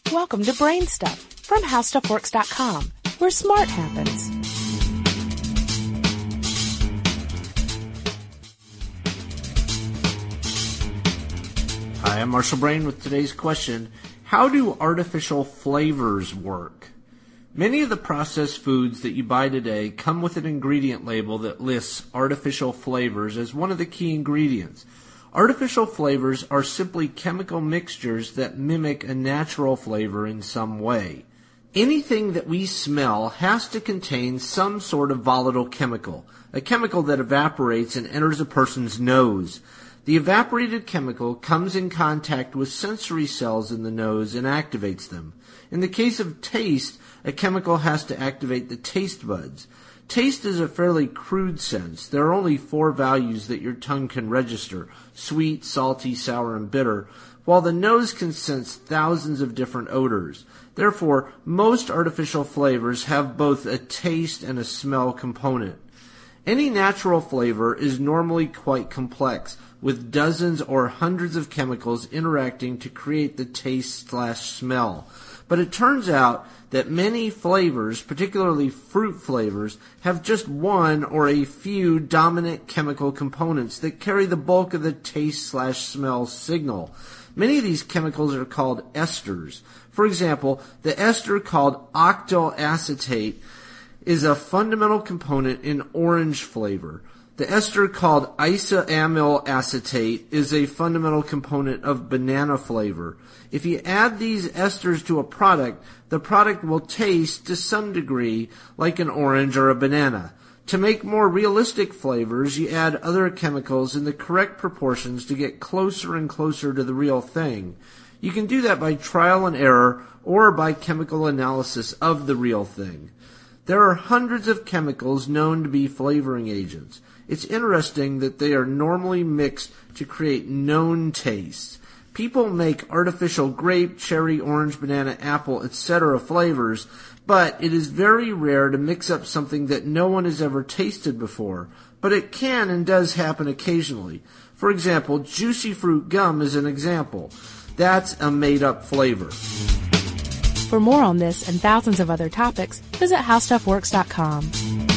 Welcome to Brain Stuff from HowStuffWorks.com, where smart happens. Hi, I'm Marshall Brain with today's question. How do artificial flavors work? Many of the processed foods that you buy today come with an ingredient label that lists artificial flavors as one of the key ingredients. Artificial flavors are simply chemical mixtures that mimic a natural flavor in some way. Anything that we smell has to contain some sort of volatile chemical, a chemical that evaporates and enters a person's nose. The evaporated chemical comes in contact with sensory cells in the nose and activates them. In the case of taste, a chemical has to activate the taste buds. Taste is a fairly crude sense. There are only 4 values that your tongue can register: sweet, salty, sour, and bitter, while the nose can sense thousands of different odors. Therefore, most artificial flavors have both a taste and a smell component. Any natural flavor is normally quite complex, with dozens or hundreds of chemicals interacting to create the taste/smell. But it turns out that many flavors, particularly fruit flavors, have just one or a few dominant chemical components that carry the bulk of the taste/smell signal. Many of these chemicals are called esters. For example, the ester called octyl acetate is a fundamental component in orange flavor. The ester called isoamyl acetate is a fundamental component of banana flavor. If you add these esters to a product, the product will taste to some degree like an orange or a banana. To make more realistic flavors, you add other chemicals in the correct proportions to get closer and closer to the real thing. You can do that by trial and error or by chemical analysis of the real thing. There are hundreds of chemicals known to be flavoring agents. It's interesting that they are normally mixed to create known tastes. People make artificial grape, cherry, orange, banana, apple, etc. flavors, but it is very rare to mix up something that no one has ever tasted before. But it can and does happen occasionally. For example, juicy fruit gum is an example. That's a made-up flavor. For more on this and thousands of other topics, visit HowStuffWorks.com.